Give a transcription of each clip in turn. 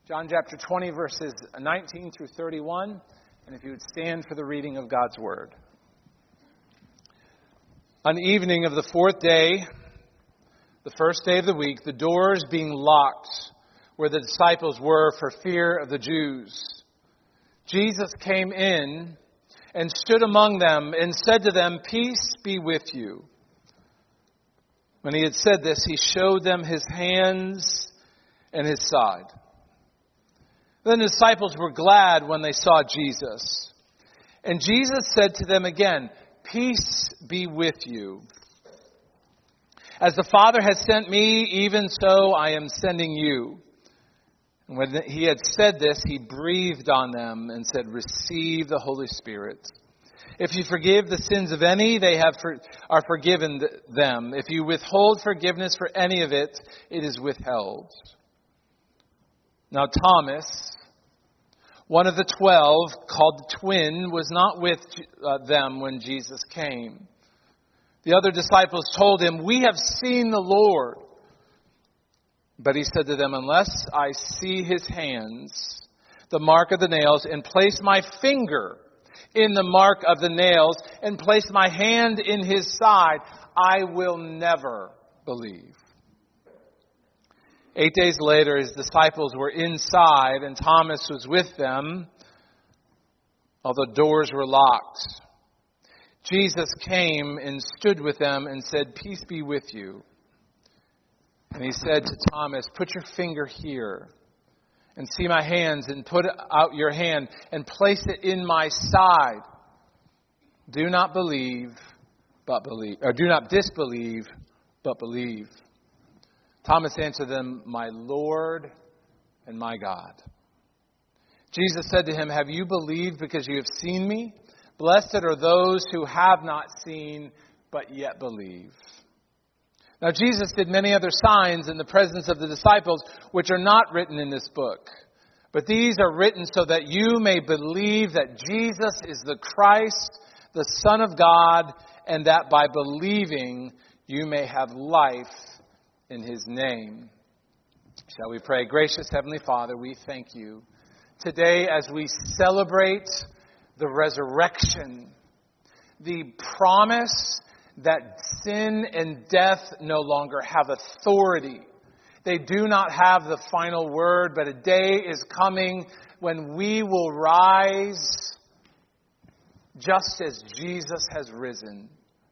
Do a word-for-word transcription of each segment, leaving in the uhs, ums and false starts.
John chapter twenty, verses nineteen through thirty-one. And if you would stand for the reading of God's Word. On the evening of the fourth day, the first day of the week, the doors being locked where the disciples were for fear of the Jews, Jesus came in and stood among them and said to them, "Peace be with you." When he had said this, he showed them his hands and his side. Then the disciples were glad when they saw Jesus. And Jesus said to them again, "Peace be with you. As the Father has sent me, even so I am sending you." And when he had said this, he breathed on them and said, "Receive the Holy Spirit. If you forgive the sins of any, they have for, are forgiven them. If you withhold forgiveness for any of it, it is withheld." Now Thomas, one of the twelve, called the twin, was not with uh, them when Jesus came. The other disciples told him, "We have seen the Lord." But he said to them, "Unless I see his hands, the mark of the nails, and place my finger in the mark of the nails, and place my hand in his side, I will never believe." Eight days later, his disciples were inside, and Thomas was with them, although doors were locked. Jesus came and stood with them and said, "Peace be with you." And he said to Thomas, "Put your finger here and see my hands, and put out your hand and place it in my side. Do not believe, but believe, or do not disbelieve, but believe." Thomas answered them, "My Lord and my God." Jesus said to him, "Have you believed because you have seen me? Blessed are those who have not seen, but yet believe." Now Jesus did many other signs in the presence of the disciples, which are not written in this book. But these are written so that you may believe that Jesus is the Christ, the Son of God, and that by believing you may have life in his name. Shall we pray? Gracious Heavenly Father, we thank you today as we celebrate the resurrection, the promise that sin and death no longer have authority. They do not have the final word, but a day is coming when we will rise just as Jesus has risen.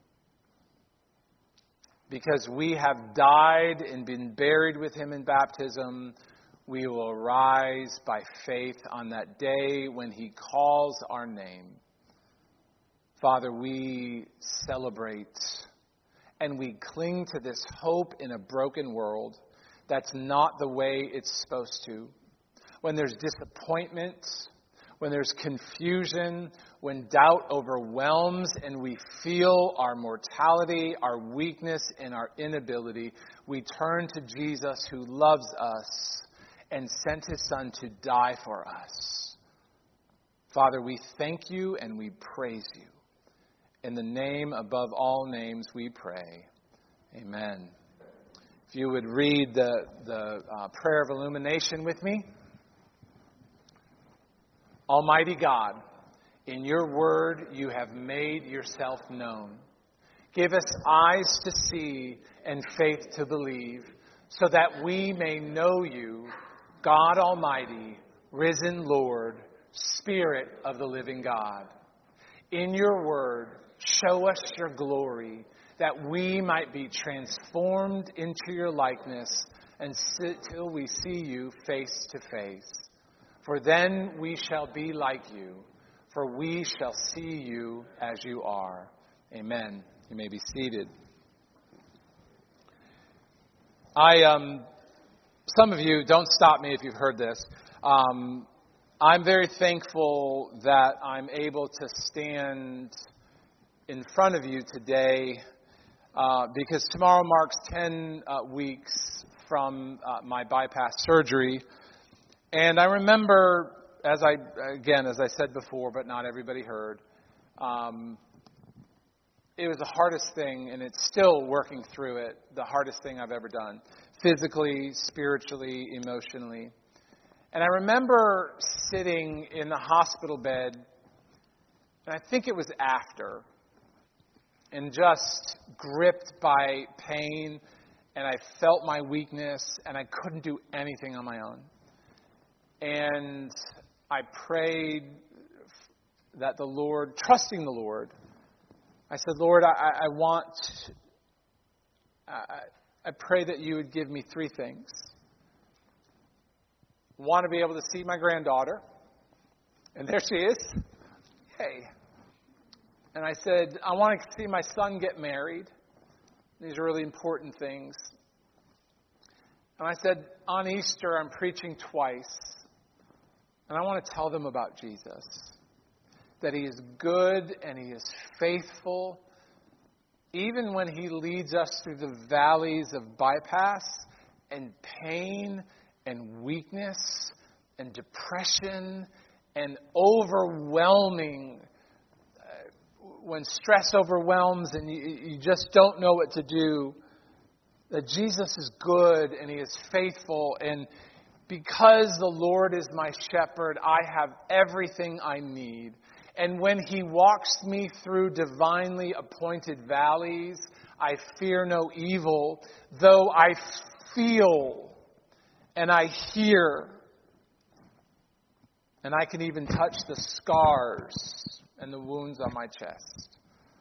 Because we have died and been buried with him in baptism, we will rise by faith on that day when he calls our name. Father, we celebrate and we cling to this hope in a broken world that's not the way it's supposed to. When there's disappointment, when there's confusion, when doubt overwhelms and we feel our mortality, our weakness, and our inability, we turn to Jesus who loves us and sent his Son to die for us. Father, we thank you and we praise you. In the name above all names we pray. Amen. If you would read the, the uh, prayer of illumination with me. Almighty God, in your word you have made yourself known. Give us eyes to see and faith to believe, so that we may know you, God Almighty, risen Lord, Spirit of the living God. In your word, show us your glory, that we might be transformed into your likeness until we see you face to face. For then we shall be like you, for we shall see you as you are. Amen. You may be seated. I, um, some of you, don't stop me if you've heard this. Um, I'm very thankful that I'm able to stand in front of you today uh, because tomorrow marks ten uh, weeks from uh, my bypass surgery. And I remember, as I, again, as I said before, but not everybody heard, um, it was the hardest thing, and it's still working through it, the hardest thing I've ever done, physically, spiritually, emotionally. And I remember sitting in the hospital bed, and I think it was after, and just gripped by pain, and I felt my weakness, and I couldn't do anything on my own. And I prayed that the Lord, trusting the Lord, I said, Lord, I, I want, I, I pray that you would give me three things. Want to be able to see my granddaughter, and there she is. Hey. And I said, I want to see my son get married. These are really important things. And I said, on Easter, I'm preaching twice. And I want to tell them about Jesus. That he is good and he is faithful. Even when he leads us through the valleys of bypass and pain and weakness and depression and overwhelming, uh, when stress overwhelms and you, you just don't know what to do, that Jesus is good and he is faithful, and because the Lord is my shepherd, I have everything I need. And when he walks me through divinely appointed valleys, I fear no evil, though I feel and I hear, and I can even touch the scars and the wounds on my chest.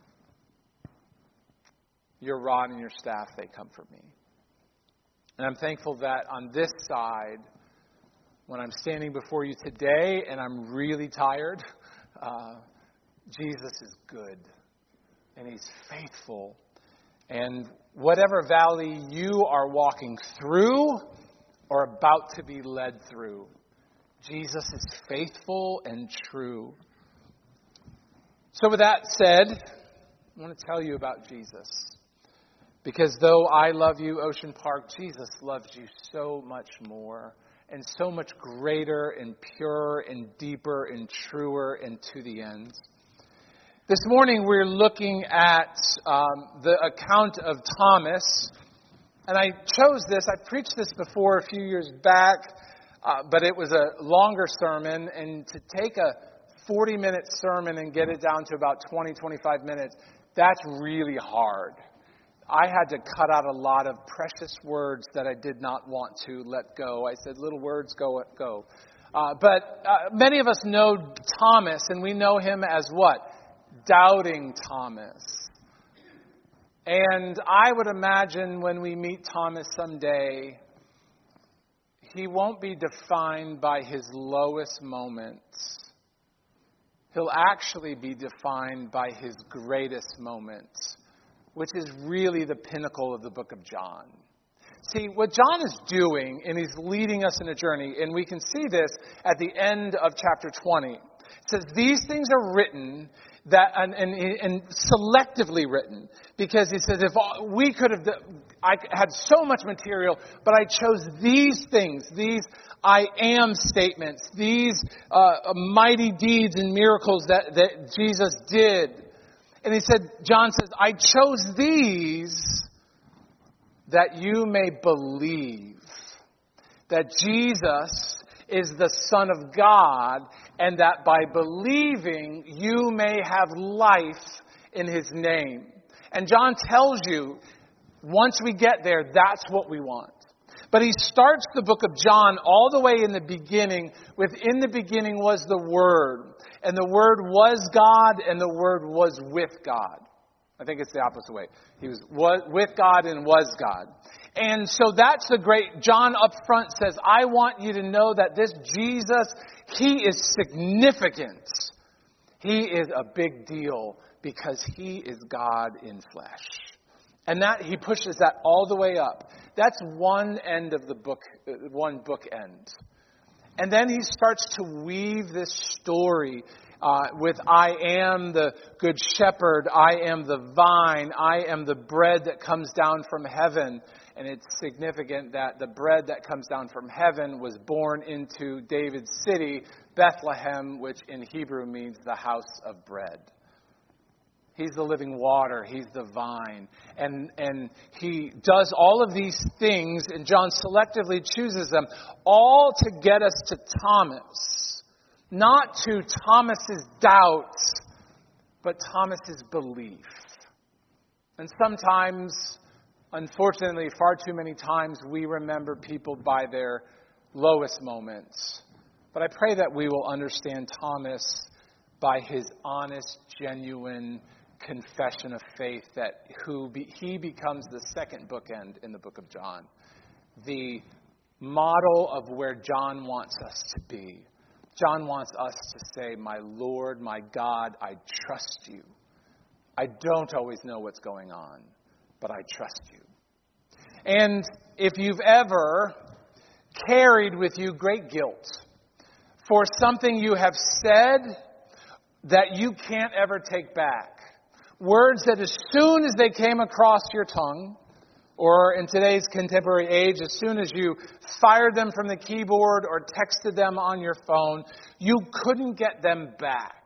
Your rod and your staff, they comfort me. And I'm thankful that on this side, when I'm standing before you today and I'm really tired, uh, Jesus is good and he's faithful. And whatever valley you are walking through or about to be led through, Jesus is faithful and true. So with that said, I want to tell you about Jesus. Because though I love you, Ocean Park, Jesus loves you so much more and so much greater and purer and deeper and truer and to the end. This morning we're looking at um, the account of Thomas. And I chose this. I preached this before a few years back, uh, but it was a longer sermon. And to take a forty-minute sermon and get it down to about twenty, twenty-five minutes, that's really hard. I had to cut out a lot of precious words that I did not want to let go. I said, little words, go, go. Uh, but uh, many of us know Thomas, and we know him as what? Doubting Thomas. And I would imagine when we meet Thomas someday, he won't be defined by his lowest moments. He'll actually be defined by his greatest moments, which is really the pinnacle of the book of John. See, what John is doing, and he's leading us in a journey, and we can see this at the end of chapter twenty. It says, these things are written, that and, and, and selectively written, because he says, if we could have, I had so much material, but I chose these things, these I am statements, these uh, mighty deeds and miracles that, that Jesus did. And he said, John says, I chose these that you may believe that Jesus is the Son of God, and that by believing you may have life in his name. And John tells you, once we get there, that's what we want. But he starts the book of John all the way in the beginning with, in the beginning was the Word. And the Word was God, and the Word was with God. I think it's the opposite way. He was, was with God and was God. And so that's the great, John up front says, I want you to know that this Jesus, he is significant. He is a big deal because he is God in flesh. And that he pushes that all the way up. That's one end of the book, one book end. And then he starts to weave this story uh, with I am the good shepherd, I am the vine, I am the bread that comes down from heaven. And it's significant that the bread that comes down from heaven was born into David's city, Bethlehem, which in Hebrew means the house of bread. He's the living water. He's the vine. And, and he does all of these things, and John selectively chooses them, all to get us to Thomas. Not to Thomas's doubts, but Thomas's belief. And sometimes, unfortunately, far too many times, we remember people by their lowest moments. But I pray that we will understand Thomas by his honest, genuine confession of faith, that who be, he becomes the second bookend in the book of John. The model of where John wants us to be. John wants us to say, my Lord, my God, I trust you. I don't always know what's going on, but I trust you. And if you've ever carried with you great guilt for something you have said that you can't ever take back, words that as soon as they came across your tongue, or in today's contemporary age, as soon as you fired them from the keyboard or texted them on your phone, you couldn't get them back.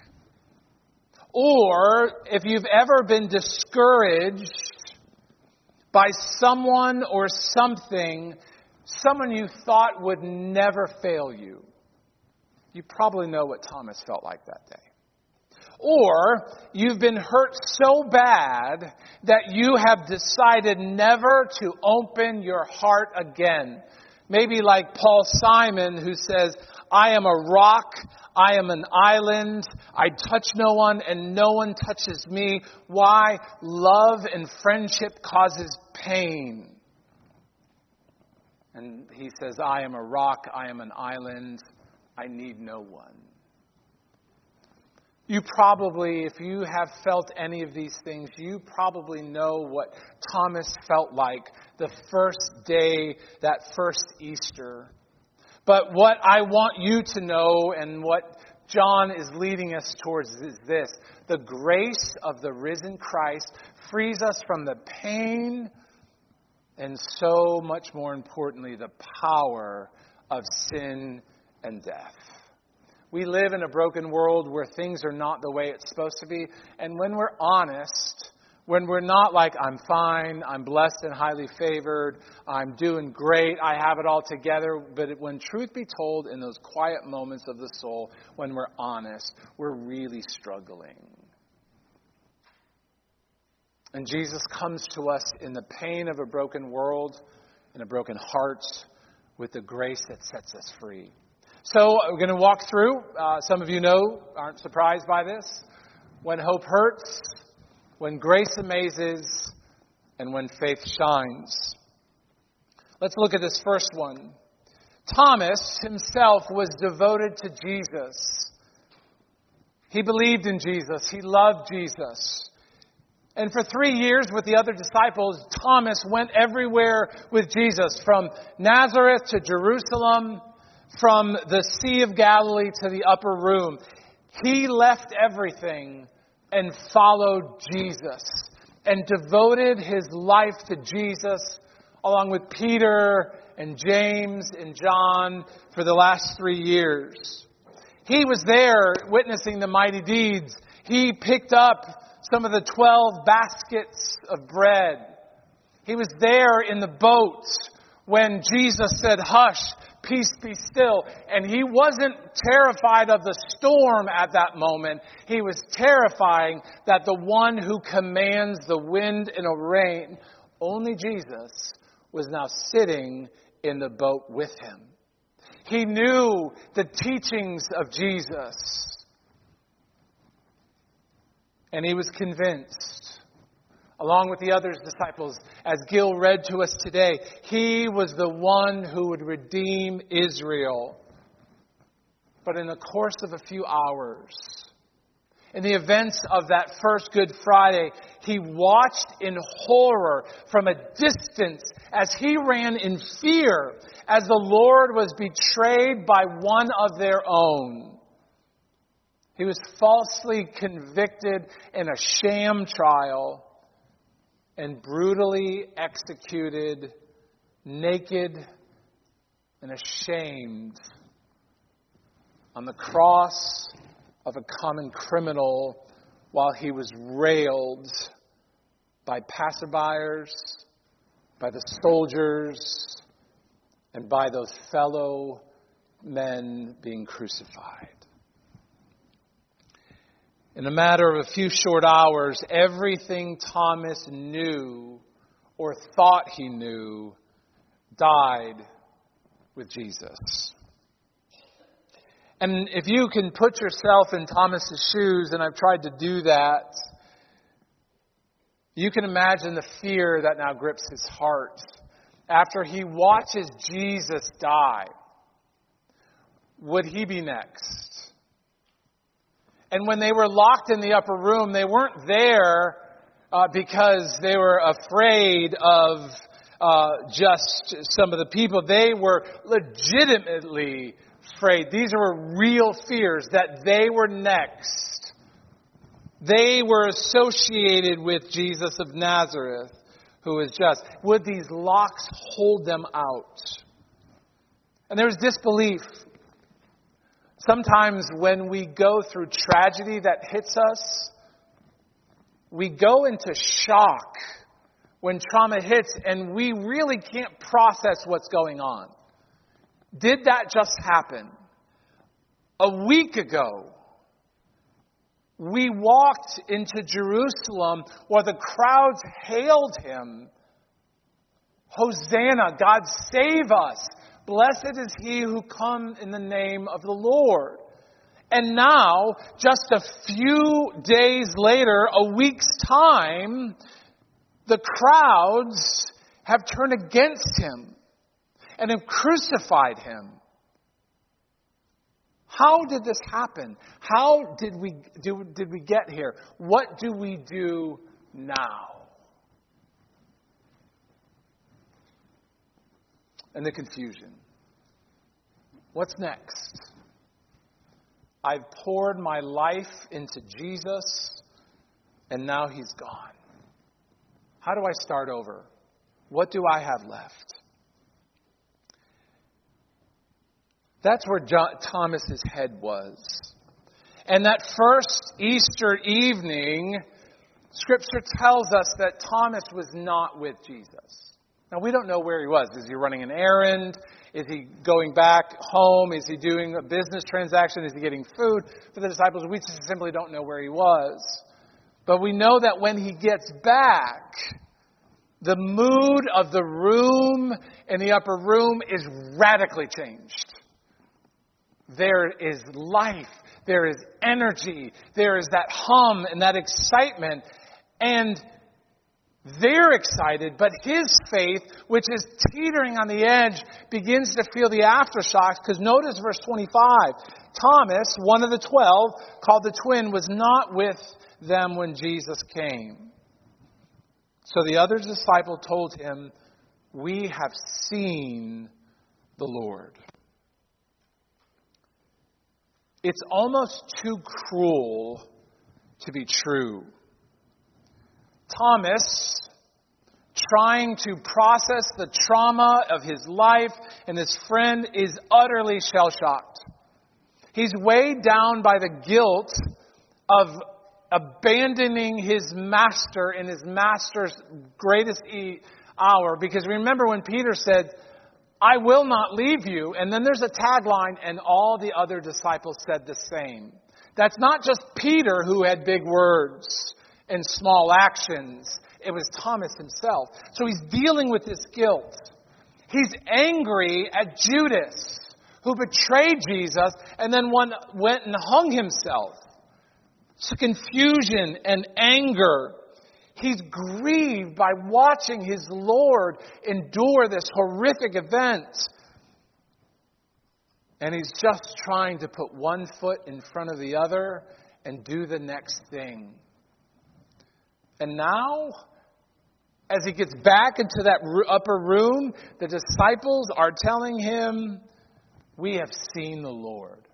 Or if you've ever been discouraged by someone or something, someone you thought would never fail you, you probably know what Thomas felt like that day. Or you've been hurt so bad that you have decided never to open your heart again. Maybe like Paul Simon, who says, I am a rock, I am an island, I touch no one and no one touches me. Why? Love and friendship causes pain. And he says, I am a rock, I am an island, I need no one. You probably, if you have felt any of these things, you probably know what Thomas felt like the first day, that first Easter. But what I want you to know, and what John is leading us towards, is this. The grace of the risen Christ frees us from the pain, and so much more importantly, the power of sin and death. We live in a broken world where things are not the way it's supposed to be. And when we're honest, when we're not like, I'm fine, I'm blessed and highly favored, I'm doing great, I have it all together. But when truth be told, in those quiet moments of the soul, when we're honest, we're really struggling. And Jesus comes to us in the pain of a broken world, in a broken heart, with the grace that sets us free. So we're going to walk through. Uh, some of you know, aren't surprised by this. When hope hurts, when grace amazes, and when faith shines. Let's look at this first one. Thomas himself was devoted to Jesus. He believed in Jesus. He loved Jesus. And for three years with the other disciples, Thomas went everywhere with Jesus, from Nazareth to Jerusalem, from the Sea of Galilee to the upper room. He left everything and followed Jesus and devoted his life to Jesus along with Peter and James and John for the last three years. He was there witnessing the mighty deeds. He picked up some of the twelve baskets of bread. He was there in the boat when Jesus said, "Hush, peace be still." And he wasn't terrified of the storm at that moment. He was terrifying that the one who commands the wind and the rain, only Jesus, was now sitting in the boat with him. He knew the teachings of Jesus. And he was convinced, along with the other disciples, as Gil read to us today, he was the one who would redeem Israel. But in the course of a few hours, in the events of that first Good Friday, he watched in horror from a distance as he ran in fear as the Lord was betrayed by one of their own. He was falsely convicted in a sham trial and brutally executed, naked and ashamed, on the cross of a common criminal while he was railed by passerbyers, by the soldiers, and by those fellow men being crucified. In a matter of a few short hours, everything Thomas knew or thought he knew died with Jesus. And if you can put yourself in Thomas's shoes, and I've tried to do that, you can imagine the fear that now grips his heart after he watches Jesus die. Would he be next? And when they were locked in the upper room, they weren't there uh, because they were afraid of uh, just some of the people. They were legitimately afraid. These were real fears that they were next. They were associated with Jesus of Nazareth, who is just. Would these locks hold them out? And there's disbelief. Sometimes when we go through tragedy that hits us, we go into shock when trauma hits and we really can't process what's going on. Did that just happen? A week ago, we walked into Jerusalem where the crowds hailed him. Hosanna, God save us. Blessed is he who comes in the name of the Lord. And now, just a few days later, a week's time, the crowds have turned against him and have crucified him. How did this happen? How did we do, did we get here? What do we do now? And the confusion. What's next? I've poured my life into Jesus, and now he's gone. How do I start over? What do I have left? That's where John, Thomas's head was. And that first Easter evening, Scripture tells us that Thomas was not with Jesus. Now, we don't know where he was. Is he running an errand? Is he going back home? Is he doing a business transaction? Is he getting food for the disciples? We just simply don't know where he was. But we know that when he gets back, the mood of the room in the upper room is radically changed. There is life. There is energy. There is that hum and that excitement. And they're excited, but his faith, which is teetering on the edge, begins to feel the aftershocks. Because notice verse twenty-five. Thomas, one of the twelve, called the twin, was not with them when Jesus came. So the other disciple told him, "We have seen the Lord." It's almost too cruel to be true. Thomas, trying to process the trauma of his life and his friend, is utterly shell-shocked. He's weighed down by the guilt of abandoning his master in his master's greatest hour. Because remember when Peter said, "I will not leave you," and then there's a tagline, and all the other disciples said the same. That's not just Peter who had big words and small actions. It was Thomas himself. So he's dealing with this guilt. He's angry at Judas, who betrayed Jesus and then one went and hung himself. So confusion and anger. He's grieved by watching his Lord endure this horrific event. And he's just trying to put one foot in front of the other and do the next thing. And now, as he gets back into that upper room, the disciples are telling him, "We have seen the Lord."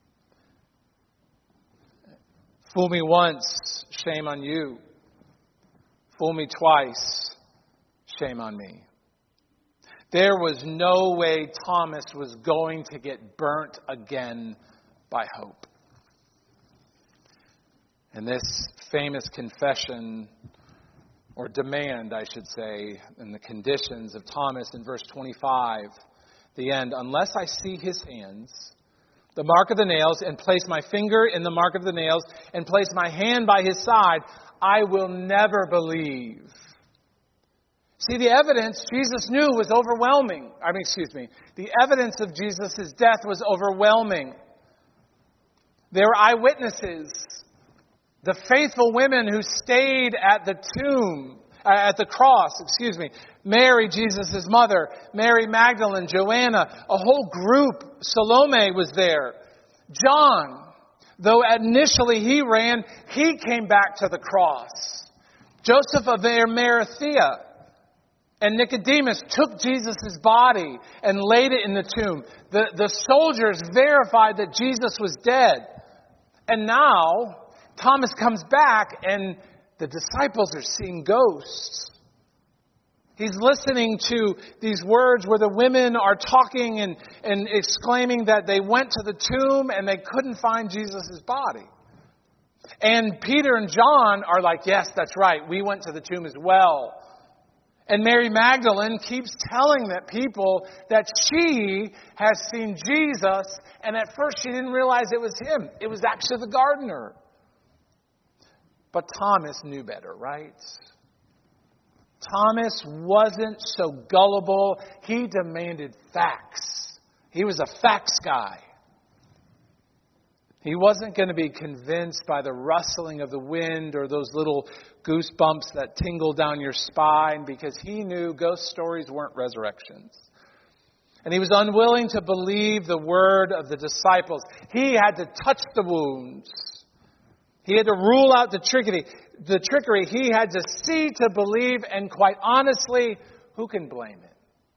Fool me once, shame on you. Fool me twice, shame on me. There was no way Thomas was going to get burnt again by hope. And this famous confession, or demand, I should say, in the conditions of Thomas in verse twenty-five, the end, unless I see his hands, the mark of the nails, and place my finger in the mark of the nails, and place my hand by his side, I will never believe. See, the evidence Jesus knew was overwhelming. I mean, excuse me. The evidence of Jesus' death was overwhelming. There were eyewitnesses. The faithful women who stayed at the tomb, uh, at the cross, excuse me. Mary, Jesus' mother, Mary Magdalene, Joanna, a whole group. Salome was there. John, though initially he ran, he came back to the cross. Joseph of Arimathea and Nicodemus took Jesus' body and laid it in the tomb. The, the soldiers verified that Jesus was dead. And now Thomas comes back and the disciples are seeing ghosts. He's listening to these words where the women are talking and, and exclaiming that they went to the tomb and they couldn't find Jesus' body. And Peter and John are like, yes, that's right. We went to the tomb as well. And Mary Magdalene keeps telling that people that she has seen Jesus. And at first she didn't realize it was him. It was actually the gardener. But Thomas knew better, right? Thomas wasn't so gullible. He demanded facts. He was a facts guy. He wasn't going to be convinced by the rustling of the wind or those little goosebumps that tingle down your spine, because he knew ghost stories weren't resurrections. And he was unwilling to believe the word of the disciples. He had to touch the wounds. He had to rule out the trickery. The trickery. He had to see to believe, and quite honestly, who can blame him?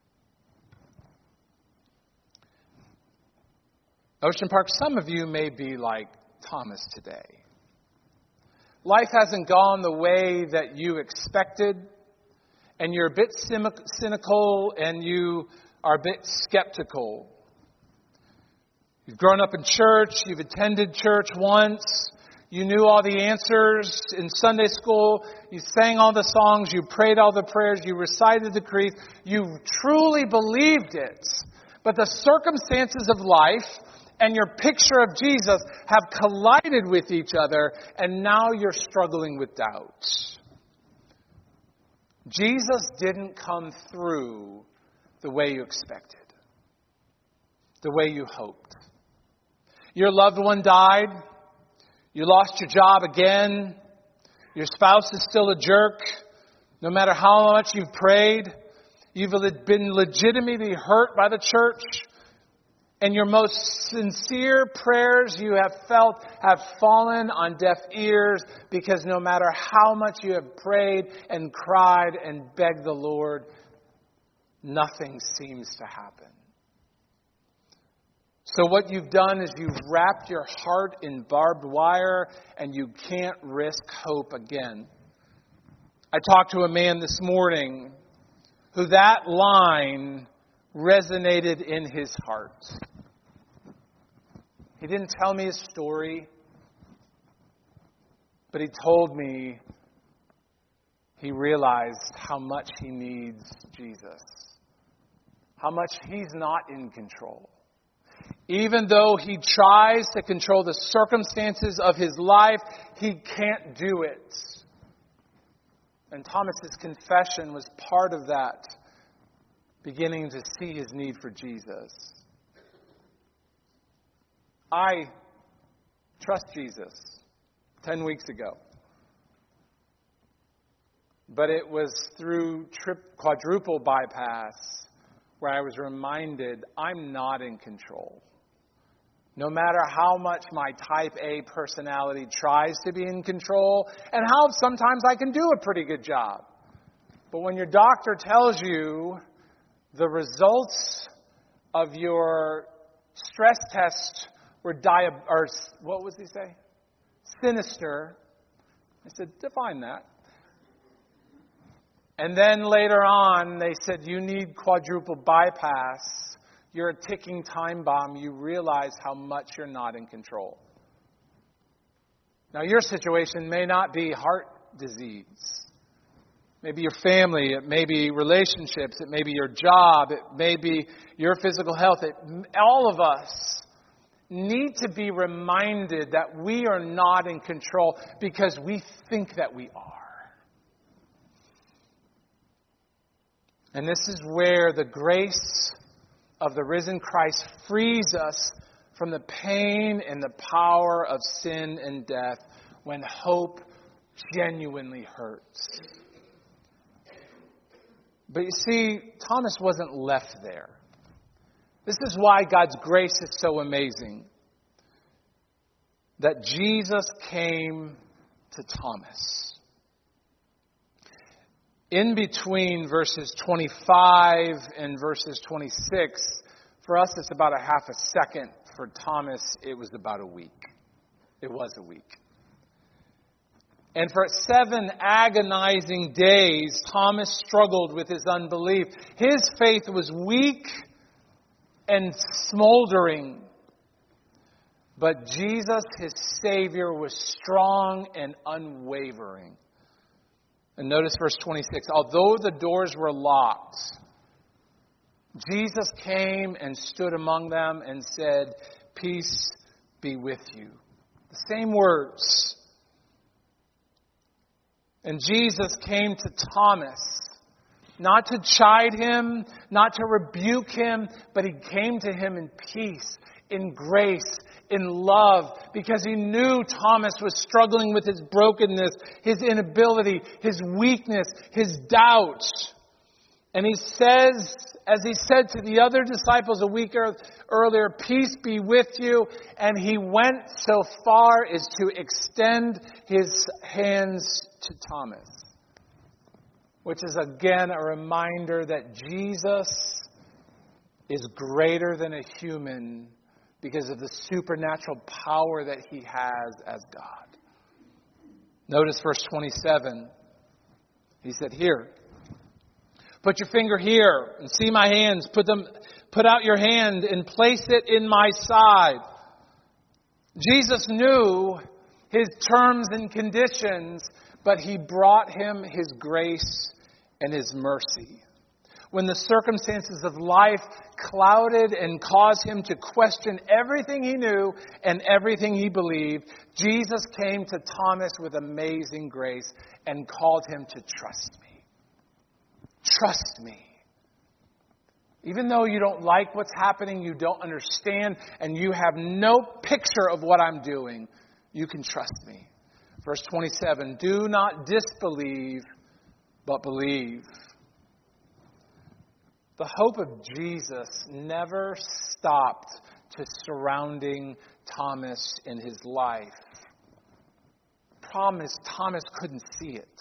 Ocean Park, some of you may be like Thomas today. Life hasn't gone the way that you expected, and you're a bit cynical and you are a bit skeptical. You've grown up in church, you've attended church once, you knew all the answers in Sunday school, you sang all the songs, you prayed all the prayers, you recited the creed, you truly believed it. But the circumstances of life and your picture of Jesus have collided with each other, and now you're struggling with doubt. Jesus didn't come through the way you expected, the way you hoped. Your loved one died. You lost your job again. Your spouse is still a jerk. No matter how much you've prayed, you've been legitimately hurt by the church. And your most sincere prayers you have felt have fallen on deaf ears, because no matter how much you have prayed and cried and begged the Lord, nothing seems to happen. So what you've done is you've wrapped your heart in barbed wire, and you can't risk hope again. I talked to a man this morning who that line resonated in his heart. He didn't tell me his story, but he told me he realized how much he needs Jesus, how much he's not in control. Even though he tries to control the circumstances of his life, he can't do it. And Thomas's confession was part of that, beginning to see his need for Jesus. I trust Jesus ten weeks ago. But it was through trip, quadruple bypass where I was reminded I'm not in control. No matter how much my type A personality tries to be in control, and how sometimes I can do a pretty good job. But when your doctor tells you the results of your stress test were dia- or what was he say? Sinister. I said, define that. And then later on, they said, you need quadruple bypass. You're a ticking time bomb. You realize how much you're not in control. Now, your situation may not be heart disease. Maybe your family, it may be relationships, it may be your job, it may be your physical health. It, all of us need to be reminded that we are not in control because we think that we are. And this is where the grace of the risen Christ frees us from the pain and the power of sin and death when hope genuinely hurts. But you see, Thomas wasn't left there. This is why God's grace is so amazing. That Jesus came to Thomas. In between verses twenty-five and verses twenty-six, for us it's about a half a second. For Thomas, it was about a week. It was a week. And for seven agonizing days, Thomas struggled with his unbelief. His faith was weak and smoldering. But Jesus, his Savior, was strong and unwavering. And notice verse twenty-six. Although the doors were locked, Jesus came and stood among them and said, "Peace be with you." The same words. And Jesus came to Thomas, not to chide him, not to rebuke him, but he came to him in peace, in grace, in love, because he knew Thomas was struggling with his brokenness, his inability, his weakness, his doubts. And he says, as he said to the other disciples a week earlier, "Peace be with you." And he went so far as to extend his hands to Thomas. Which is again a reminder that Jesus is greater than a human because of the supernatural power that he has as God. Notice verse twenty-seven. He said, "Here, put your finger here and see my hands. Put them, put out your hand and place it in my side." Jesus knew his terms and conditions, but he brought him his grace and his mercy. When the circumstances of life clouded and caused him to question everything he knew and everything he believed, Jesus came to Thomas with amazing grace and called him to trust me. Trust me. Even though you don't like what's happening, you don't understand, and you have no picture of what I'm doing, you can trust me. Verse twenty-seven, "Do not disbelieve, but believe." The hope of Jesus never stopped to surrounding Thomas in his life. Problem is, Thomas couldn't see it.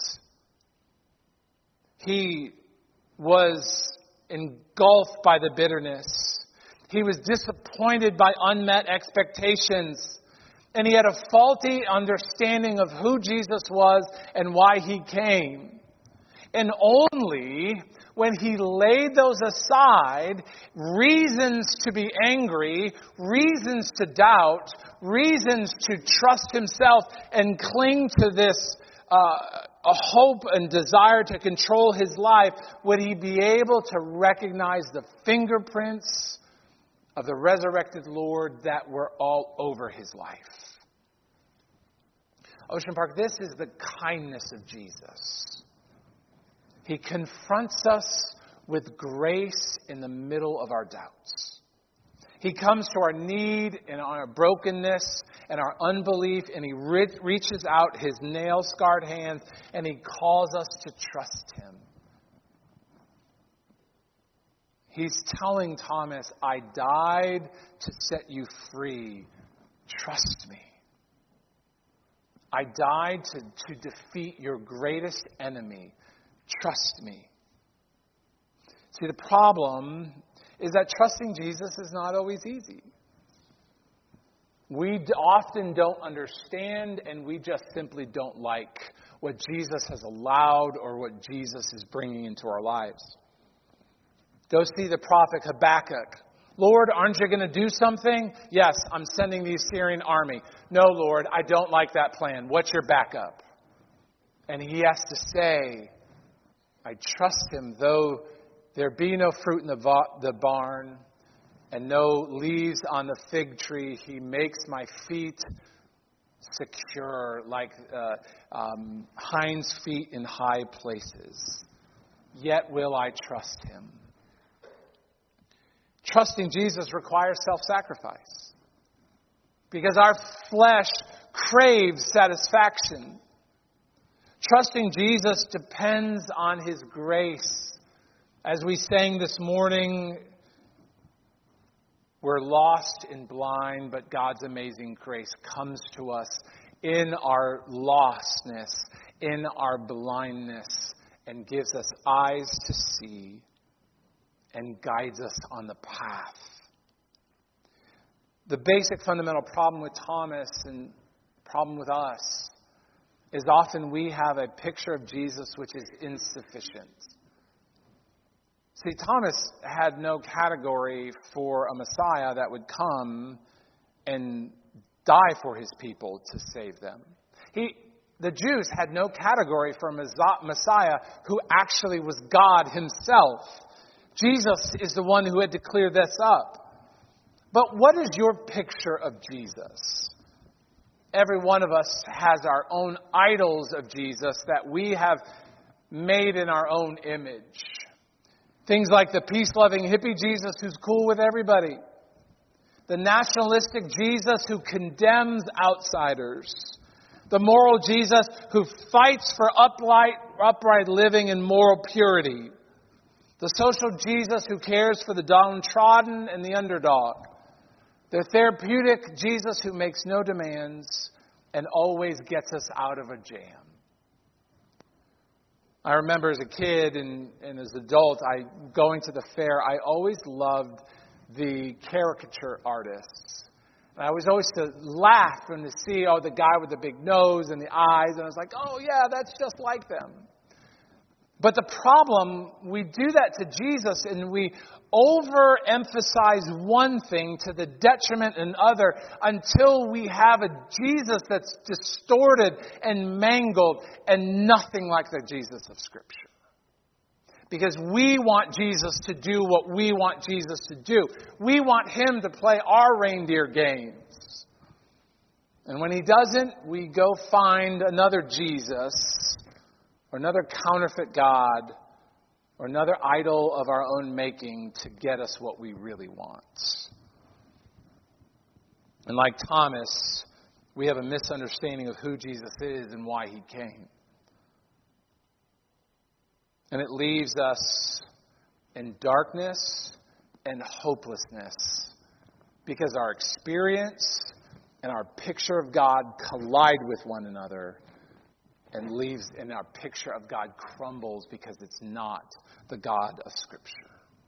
He was engulfed by the bitterness. He was disappointed by unmet expectations. And he had a faulty understanding of who Jesus was and why he came. And only when he laid those aside, reasons to be angry, reasons to doubt, reasons to trust himself and cling to this uh, a hope and desire to control his life, would he be able to recognize the fingerprints of the resurrected Lord that were all over his life. Ocean Park, this is the kindness of Jesus. He confronts us with grace in the middle of our doubts. He comes to our need and our brokenness and our unbelief, and he re- reaches out his nail-scarred hands, and he calls us to trust him. He's telling Thomas, "I died to set you free. Trust me. I died to, to defeat your greatest enemy. Trust me." See, the problem is that trusting Jesus is not always easy. We often don't understand, and we just simply don't like what Jesus has allowed or what Jesus is bringing into our lives. Go see the prophet Habakkuk. Lord, aren't you going to do something? Yes, I'm sending the Assyrian army. No, Lord, I don't like that plan. What's your backup? And he has to say, I trust him, though there be no fruit in the, va- the barn and no leaves on the fig tree. He makes my feet secure like uh, um, hinds feet in high places. Yet will I trust him. Trusting Jesus requires self-sacrifice because our flesh craves satisfaction. Trusting Jesus depends on his grace. As we sang this morning, we're lost and blind, but God's amazing grace comes to us in our lostness, in our blindness, and gives us eyes to see and guides us on the path. The basic fundamental problem with Thomas and problem with us is often we have a picture of Jesus which is insufficient. See, Thomas had no category for a Messiah that would come and die for his people to save them. He, the Jews had no category for a Messiah who actually was God himself. Jesus is the one who had to clear this up. But what is your picture of Jesus? Every one of us has our own idols of Jesus that we have made in our own image. Things like the peace-loving hippie Jesus who's cool with everybody. The nationalistic Jesus who condemns outsiders. The moral Jesus who fights for upright, upright living and moral purity. The social Jesus who cares for the downtrodden and the underdog. The therapeutic Jesus who makes no demands and always gets us out of a jam. I remember as a kid and, and as an adult, I going to the fair, I always loved the caricature artists. And I was always to laugh and to see, oh, the guy with the big nose and the eyes. And I was like, oh, yeah, that's just like them. But the problem, we do that to Jesus and we overemphasize one thing to the detriment of another until we have a Jesus that's distorted and mangled and nothing like the Jesus of Scripture. Because we want Jesus to do what we want Jesus to do. We want him to play our reindeer games. And when he doesn't, we go find another Jesus or another counterfeit God, or another idol of our own making to get us what we really want. And like Thomas, we have a misunderstanding of who Jesus is and why he came. And it leaves us in darkness and hopelessness because our experience and our picture of God collide with one another. And leaves, and our picture of God crumbles because it's not the God of Scripture.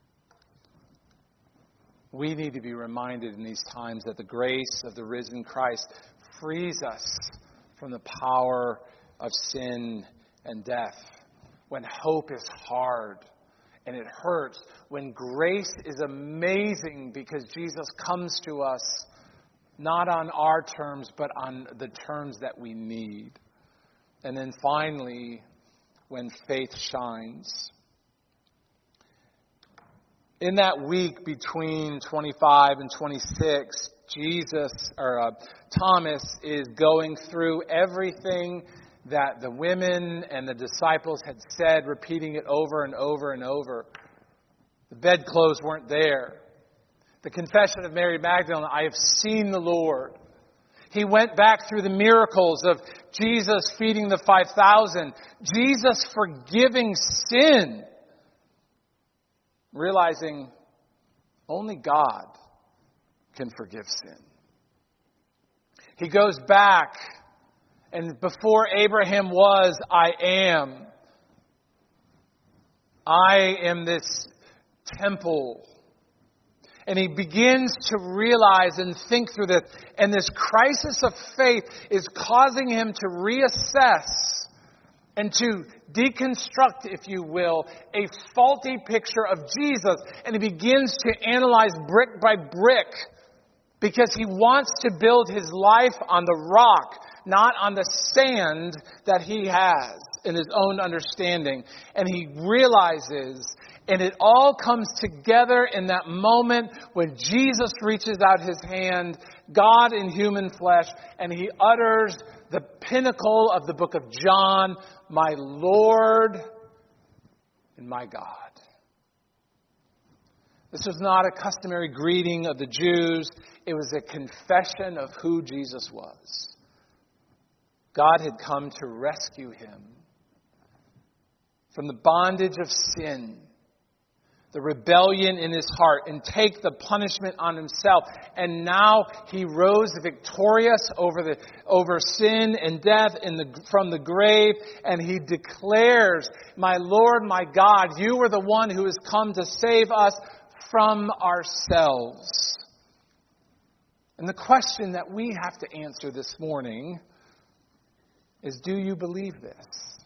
We need to be reminded in these times that the grace of the risen Christ frees us from the power of sin and death. When hope is hard and it hurts. When grace is amazing because Jesus comes to us not on our terms but on the terms that we need. And then finally, when faith shines. In that week between twenty-five and twenty-six, Jesus, or uh, Thomas is going through everything that the women and the disciples had said, repeating it over and over and over. The bedclothes weren't there. The confession of Mary Magdalene, I have seen the Lord. He went back through the miracles of Jesus feeding the five thousand, Jesus forgiving sin, realizing only God can forgive sin. He goes back, and before Abraham was, I am. I am this temple. And he begins to realize and think through this. And this crisis of faith is causing him to reassess and to deconstruct, if you will, a faulty picture of Jesus. And he begins to analyze brick by brick because he wants to build his life on the rock, not on the sand that he has in his own understanding. And he realizes, and it all comes together in that moment when Jesus reaches out his hand, God in human flesh, and he utters the pinnacle of the book of John, "My Lord and my God." This was not a customary greeting of the Jews. It was a confession of who Jesus was. God had come to rescue him from the bondage of sin, the rebellion in his heart, and take the punishment on himself. And now he rose victorious over the over sin and death in the from the grave, and he declares, "My Lord, my God, you are the one who has come to save us from ourselves." And the question that we have to answer this morning is, do you believe this?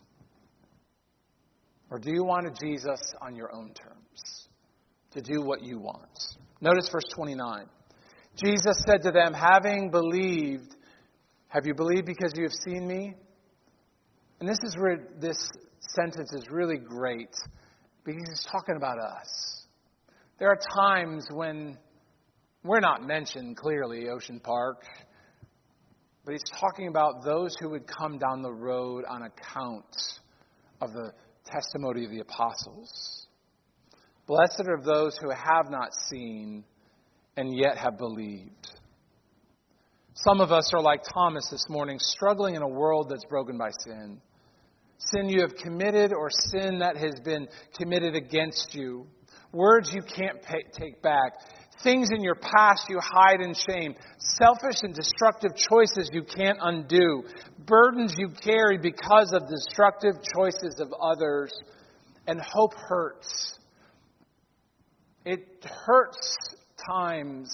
Or do you want a Jesus on your own terms, to do what you want? Notice verse twenty-nine. Jesus said to them, "Having believed, have you believed because you have seen me?" And this is where this sentence is really great, because he's talking about us. There are times when we're not mentioned clearly, Ocean Park, but he's talking about those who would come down the road on account of the testimony of the apostles. Blessed are those who have not seen and yet have believed. Some of us are like Thomas this morning, struggling in a world that's broken by sin. Sin you have committed or sin that has been committed against you. Words you can't pay, take back. Things in your past you hide in shame. Selfish and destructive choices you can't undo. Burdens you carry because of destructive choices of others. And hope hurts. It hurts times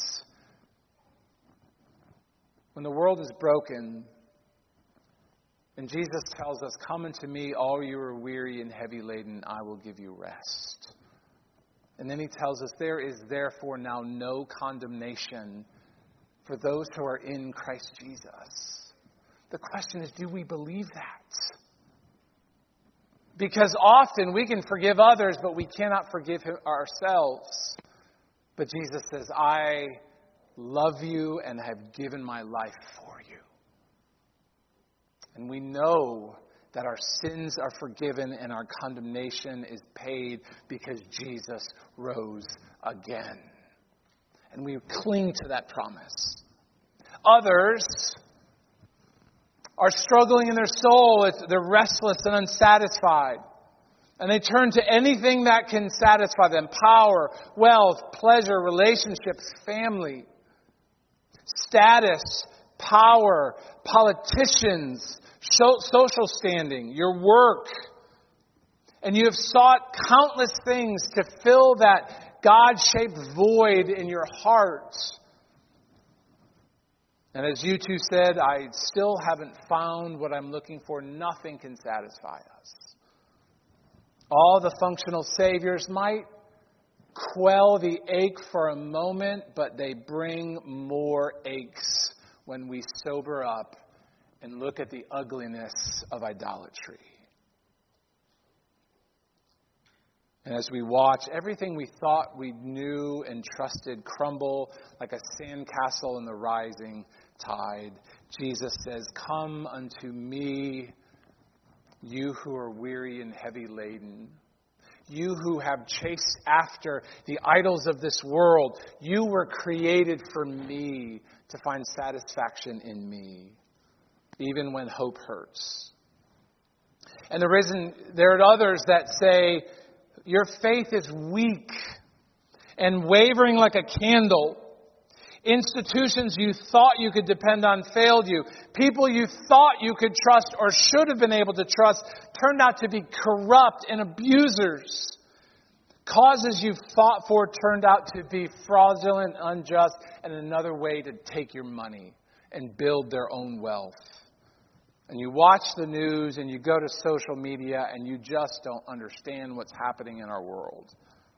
when the world is broken. And Jesus tells us, "Come unto me, all you are weary and heavy laden, I will give you rest." And then he tells us, "There is therefore now no condemnation for those who are in Christ Jesus." The question is, do we believe that? Because often we can forgive others, but we cannot forgive ourselves. But Jesus says, "I love you and have given my life for you." And we know that our sins are forgiven and our condemnation is paid because Jesus rose again. And we cling to that promise. Others are struggling in their soul. They're restless and unsatisfied. And they turn to anything that can satisfy them. Power, wealth, pleasure, relationships, family, status, power, politicians, social standing, your work. And you have sought countless things to fill that God-shaped void in your heart. And as you two said, I still haven't found what I'm looking for. Nothing can satisfy us. All the functional saviors might quell the ache for a moment, but they bring more aches when we sober up and look at the ugliness of idolatry. And as we watch everything we thought we knew and trusted crumble like a sandcastle in the rising tide, Jesus says, "Come unto me, you who are weary and heavy laden. You who have chased after the idols of this world. You were created for me to find satisfaction in me, even when hope hurts." And the reason there are others that say, your faith is weak and wavering like a candle. Institutions you thought you could depend on failed you. People you thought you could trust or should have been able to trust turned out to be corrupt and abusers. Causes you fought for turned out to be fraudulent, unjust, and another way to take your money and build their own wealth. And you watch the news and you go to social media and you just don't understand what's happening in our world.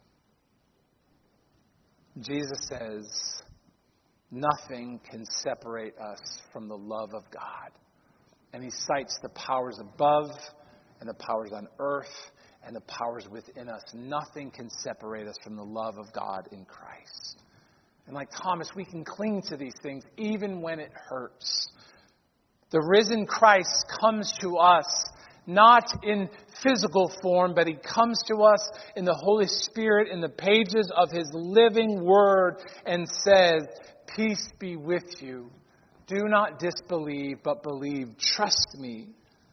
Jesus says, nothing can separate us from the love of God. And he cites the powers above and the powers on earth and the powers within us. Nothing can separate us from the love of God in Christ. And like Thomas, we can cling to these things even when it hurts. The risen Christ comes to us not in physical form, but he comes to us in the Holy Spirit in the pages of his living word and says, peace be with you. Do not disbelieve, but believe. Trust me.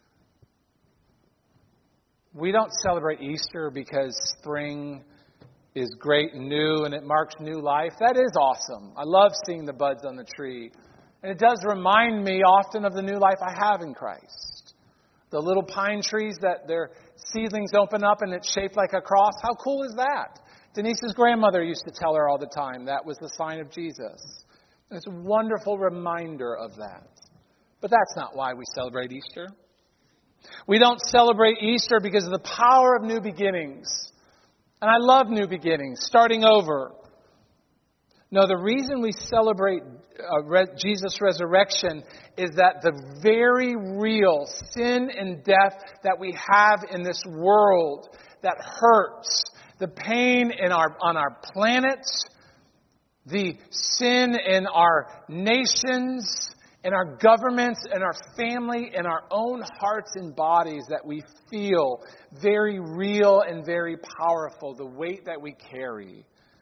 We don't celebrate Easter because spring is great and new and it marks new life. That is awesome. I love seeing the buds on the tree. And it does remind me often of the new life I have in Christ. The little pine trees that their seedlings open up and it's shaped like a cross. How cool is that? Denise's grandmother used to tell her all the time that was the sign of Jesus. And it's a wonderful reminder of that. But that's not why we celebrate Easter. We don't celebrate Easter because of the power of new beginnings. And I love new beginnings, starting over. No, the reason we celebrate uh, re- Jesus' resurrection is that the very real sin and death that we have in this world that hurts, the pain in our on our planet, the sin in our nations, in our governments, in our family, in our own hearts and bodies that we feel very real and very powerful, the weight that we carry,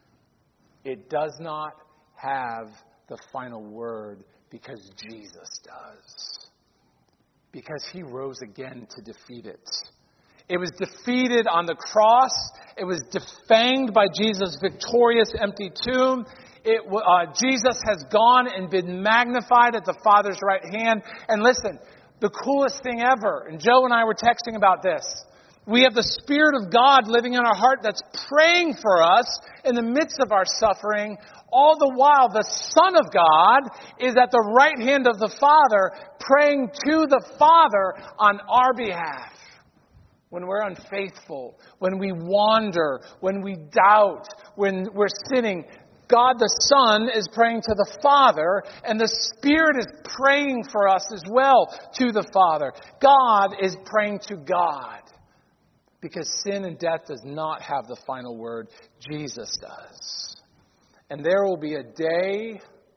it does not have the final word because Jesus does. Because he rose again to defeat it. It was defeated on the cross. It was defanged by Jesus' victorious empty tomb. It, uh, Jesus has gone and been magnified at the Father's right hand. And listen, the coolest thing ever, and Joe and I were texting about this, we have the Spirit of God living in our heart that's praying for us in the midst of our suffering. All the while, the Son of God is at the right hand of the Father, praying to the Father on our behalf. When we're unfaithful, when we wander, when we doubt, when we're sinning, God the Son is praying to the Father, and the Spirit is praying for us as well to the Father. God is praying to God. Because sin and death does not have the final word. Jesus does. And there will be a day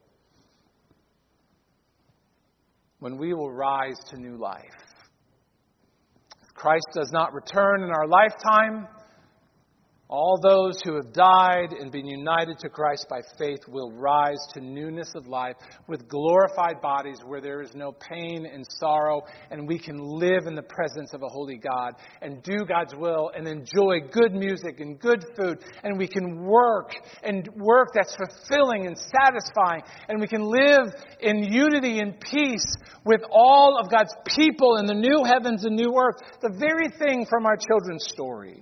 when we will rise to new life. If Christ does not return in our lifetime, all those who have died and been united to Christ by faith will rise to newness of life with glorified bodies where there is no pain and sorrow, and we can live in the presence of a holy God and do God's will and enjoy good music and good food, and we can work and work that's fulfilling and satisfying, and we can live in unity and peace with all of God's people in the new heavens and new earth, the very thing from our children's story.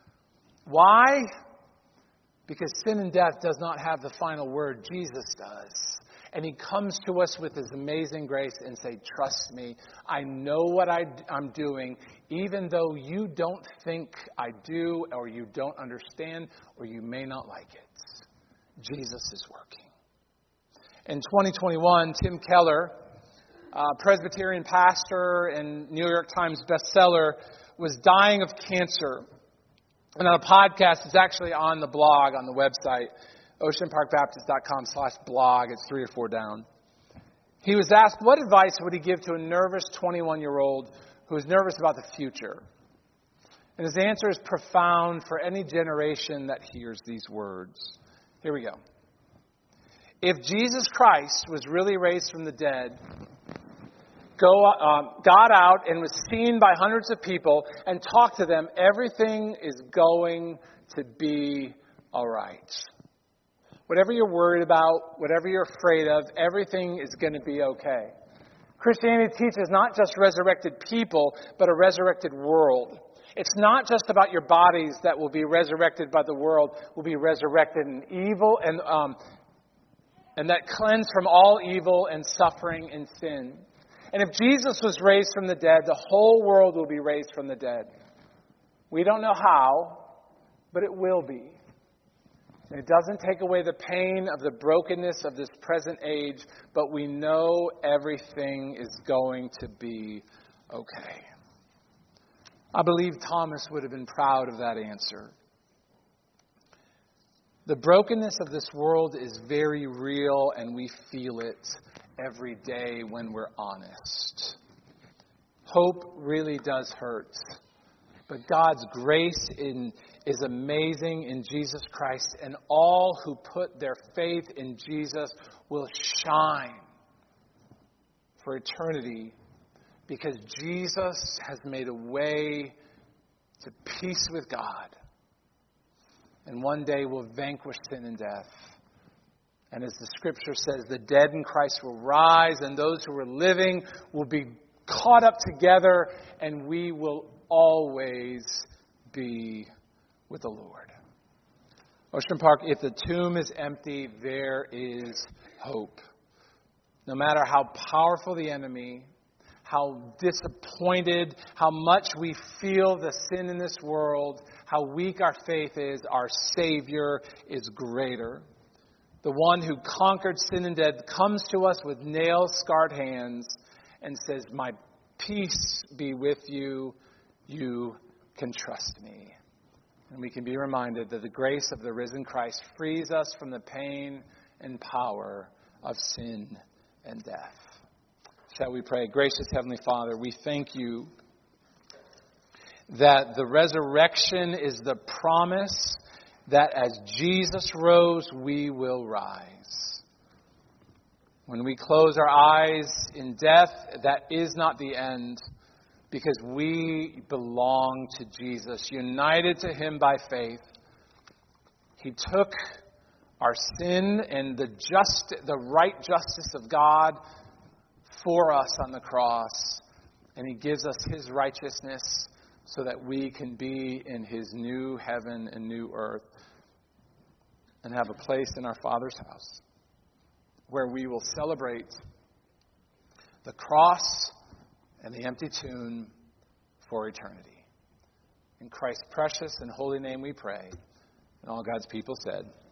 Why? Because sin and death does not have the final word. Jesus does. And he comes to us with his amazing grace and say, trust me, I know what I, I'm doing, even though you don't think I do, or you don't understand, or you may not like it. Jesus is working. In twenty twenty-one, Tim Keller, uh, Presbyterian pastor and New York Times bestseller, was dying of cancer. And on a podcast, it's actually on the blog, on the website, oceanparkbaptist.com slash blog. It's three or four down. He was asked, what advice would he give to a nervous twenty-one-year-old who is nervous about the future? And his answer is profound for any generation that hears these words. Here we go. If Jesus Christ was really raised from the dead, Go, um, got out and was seen by hundreds of people and talked to them, everything is going to be all right. Whatever you're worried about, whatever you're afraid of, everything is going to be okay. Christianity teaches not just resurrected people, but a resurrected world. It's not just about your bodies that will be resurrected by the world, will be resurrected in evil and um, and that cleanse from all evil and suffering and sin. And if Jesus was raised from the dead, the whole world will be raised from the dead. We don't know how, but it will be. And it doesn't take away the pain of the brokenness of this present age, but we know everything is going to be okay. I believe Thomas would have been proud of that answer. The brokenness of this world is very real, and we feel it every day when we're honest. Hope really does hurt. But God's grace in, is amazing in Jesus Christ, and all who put their faith in Jesus will shine for eternity because Jesus has made a way to peace with God. And one day will vanquish sin and death. And as the scripture says, the dead in Christ will rise, and those who are living will be caught up together, and we will always be with the Lord. Ocean Park, if the tomb is empty, there is hope. No matter how powerful the enemy, how disappointed, how much we feel the sin in this world, how weak our faith is, our Savior is greater. The one who conquered sin and death comes to us with nail-scarred hands and says, "My peace be with you. You can trust me." And we can be reminded that the grace of the risen Christ frees us from the pain and power of sin and death. Shall we pray? Gracious Heavenly Father, we thank you that the resurrection is the promise that as Jesus rose, we will rise. When we close our eyes in death, that is not the end, because we belong to Jesus, united to him by faith. He took our sin and the just, the right justice of God for us on the cross, and he gives us his righteousness so that we can be in his new heaven and new earth and have a place in our Father's house where we will celebrate the cross and the empty tomb for eternity. In Christ's precious and holy name we pray. And all God's people said,